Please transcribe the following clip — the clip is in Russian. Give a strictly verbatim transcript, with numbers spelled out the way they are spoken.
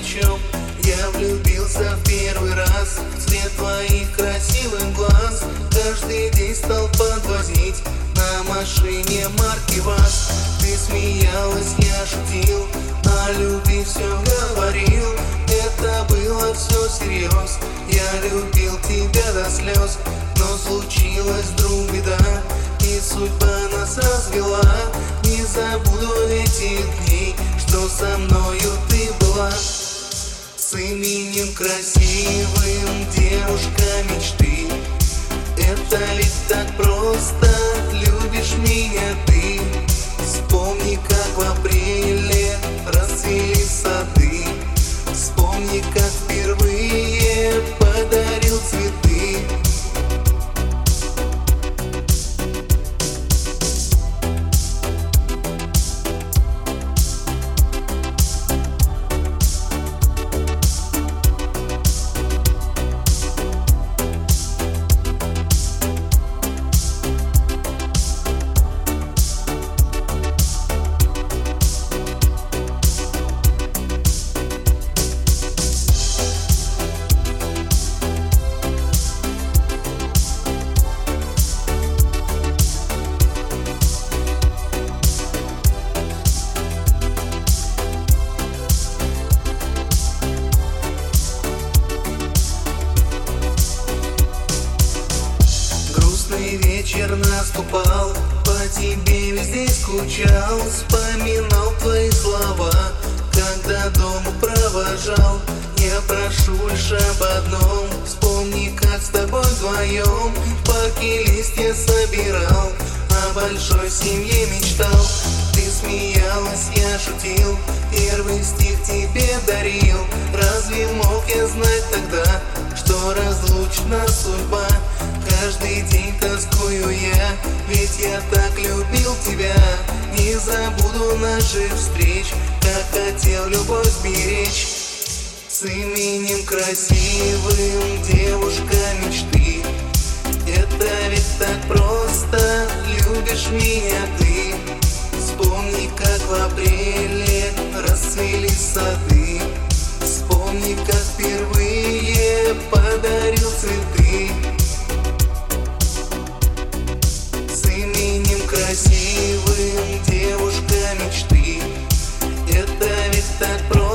о чем. Я влюбился в первый раз в цвет твоих красивых глаз. Каждый день стал подвозить на машине марки ВАЗ. Ты смеялась, я шутил, о любви все говорил. Это было все всерьез, я любил тебя до слез. Но случилась вдруг беда, и судьба нас развела. Не забуду этих дней, что со мною ты была. С именем красивым, девушка мечты. Это ведь так просто, любишь меня ты. Вспомни, как в апреле расцвели сады. Вспомни, как впервые подарил цветы. Вечер наступал, по тебе везде скучал. Вспоминал твои слова, когда дома провожал. Я прошу лишь об одном, вспомни, как с тобой вдвоем в парке листья собирал, о большой семье мечтал. Ты смеялась, я шутил, первый стих тебе дарил. Разве мог я знать тогда, что разлучит нас судьба? Каждый день тоскую я, ведь я так любил тебя. Не забуду наших встреч, как хотел любовь сберечь. С именем красивым, девушка мечты. Это ведь так просто, любишь меня ты. Вспомни, как в апреле расцвели сады. Вспомни, как впервые подарил цветы. Красивым, девушка мечты. Это ведь так просто.